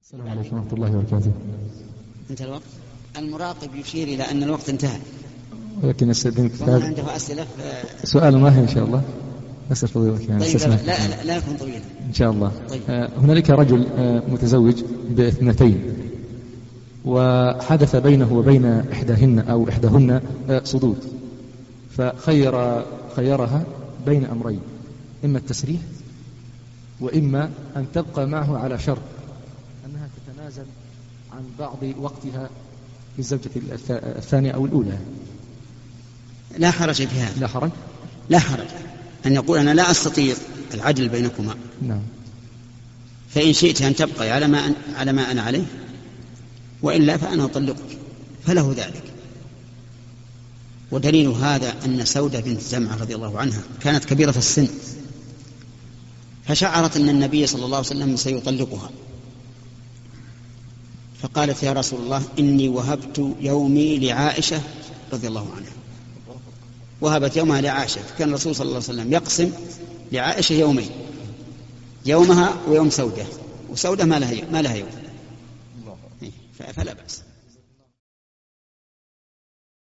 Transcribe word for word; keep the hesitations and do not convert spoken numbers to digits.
السلام عليكم ورحمة الله وبركاته. انتهى الوقت. المراقب يشير إلى أن الوقت انتهى، ولكن استأذنك والله عنده أسئلة ف... سؤال واحد إن شاء الله. أسأل فضيلتك يعني. طيب لا, لا, لا يكون طويلا إن شاء الله. طيب. آه هنالك رجل آه متزوج باثنتين، وحدث بينه وبين إحداهن أو إحداهن آه صدود، فخير خيرها بين أمرين: إما التسريح وإما أن تبقى معه على شرط أنها تتنازل عن بعض وقتها للزوجة الثانية أو الأولى. لا حرج في هذا. لا حرج لا حرج أن يقول أنا لا أستطيع العدل بينكما. نعم. فإن شئت أن تبقى على ما, على ما أنا عليه، وإلا فأنا أطلقك، فله ذلك. ودليل هذا أن سودة بنت زمعة رضي الله عنها كانت كبيرة في السن، فشعرت أن النبي صلى الله عليه وسلم سيطلقها، فقالت يا رسول الله إني وهبت يومي لعائشة رضي الله عنها. وهبت يومها لعائشة، فكان الرسول صلى الله عليه وسلم يقسم لعائشة يومين، يومها ويوم سودة، وسودة ما لها ما لها يوم، فلا بأس.